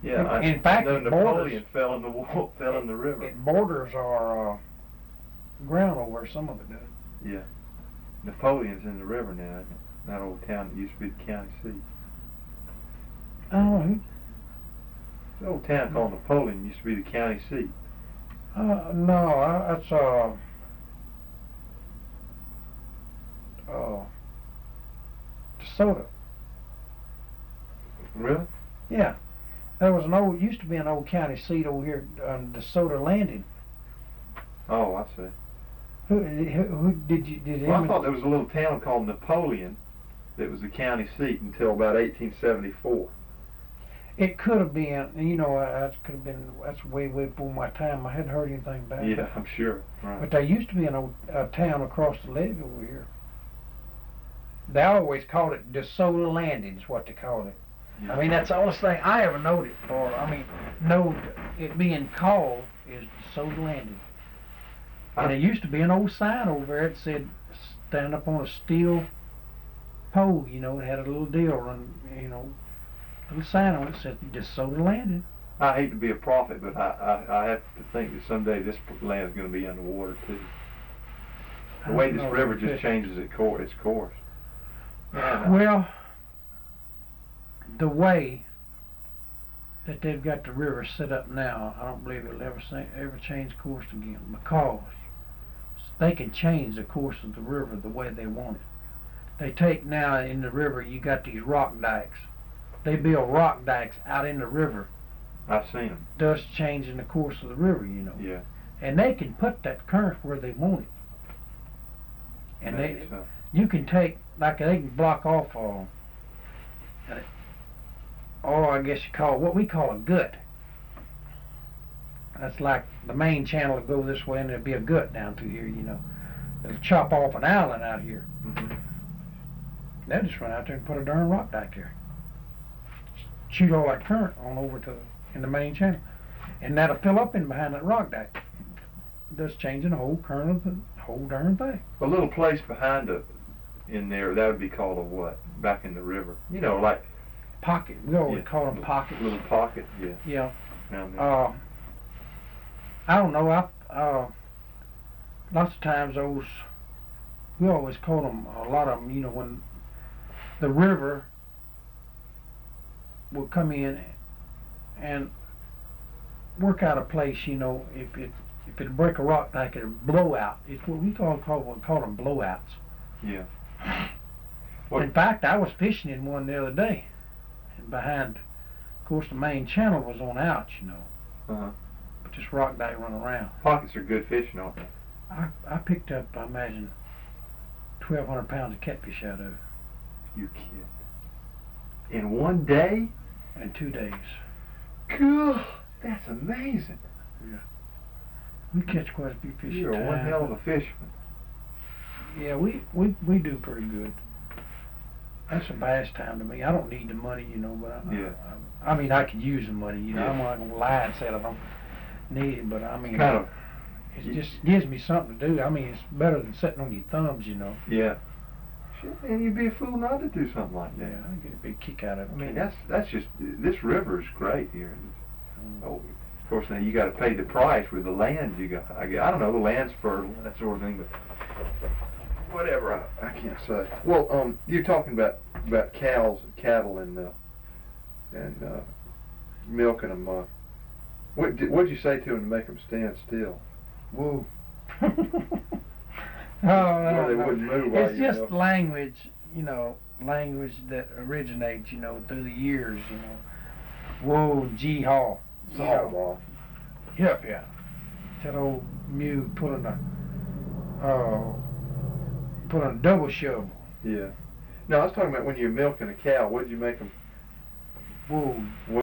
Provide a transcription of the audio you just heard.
Yeah, In fact, no, it Napoleon borders, fell in the river. it borders our ground over some of it does. Yeah, Napoleon's in the river now, isn't it? That old town that used to be the county seat. Oh, This old town called Napoleon used to be the county seat. no, that's DeSoto. Really? Yeah, there was used to be an old county seat over here on DeSoto Landing. Oh, I see. Who did Well, I thought there was a little town called Napoleon that was the county seat until about 1874. It could have been, that's way before my time. I hadn't heard anything about it. Yeah, I'm sure. Right. But there used to be an old town across the levee over here. They always called it DeSoto Landing is what they called it. Yeah. I mean, that's the only thing I ever knowed it for. Know it being called is DeSoto Landing. And there used to be an old sign over there that said, stand up on a steel pole, it had a little deal on, little sign on it said DeSoto Landing. I hate to be a prophet, but I have to think that someday this land is going to be underwater too. The way this river just changes its course. Yeah, well, the way that they've got the river set up now, I don't believe it'll ever change course again, because they can change the course of the river the way they want it. They take now in the river, you got these rock dikes. They build rock dikes out in the river, I've seen them. thus changing the course of the river, Yeah. And they can put that current where they want it. And Maybe so. you can take, like they can block off I guess you call what we call a gut. That's like the main channel will go this way and there'll be a gut down through here, It'll chop off an island out here. Mm-hmm. They'll just run out there and put a darn rock dike there. Shoot all that current on over in the main channel. And that'll fill up in behind that rock dike. Thus changing the whole current of the whole darn thing. A little place behind in there, that would be called a what? Back in the river. Like pocket. We always call them pockets. Little pocket, yeah. Yeah. Down there. I don't know. Lots of times we always call them, a lot of them, when the river will come in and work out a place, if it break a rock like it'll blow out. It's what we call them blowouts. Yeah. In fact, I was fishing in one the other day, and behind, of course, the main channel was on out, Uh-huh. but this rock dike run around. Pockets are good fishing, aren't they? I picked up, I imagine, 1,200 pounds of catfish out of it. You kid. In one day? In 2 days. God, that's amazing. We catch quite a few fish. You're one hell of a fisherman. Yeah, we do pretty good. That's a pastime to me. I don't need the money, but I mean, I could use the money, Yeah. I'm not gonna lie and say I don't need it, but I mean, Kind of. it just gives me something to do. I mean, it's better than sitting on your thumbs, Yeah. Shit, man, you'd be a fool not to do something like that. Yeah, I get a big kick out of it. I mean, that's just, this river is great here. Oh, of course, now you got to pay the price with the land you got. I don't know, the land's fertile, that sort of thing, but whatever, I can't say. Well, you're talking about cattle and milking them. What'd you say to them to make them stand still? Whoa. Well, they wouldn't move while it's you just milk. language, language that originates, through the years, Whoa, gee haw. Softball. Yep, yeah. That old mule put on a double shovel. Yeah. No, I was talking about when you're milking a cow. What'd you make them? Whoa.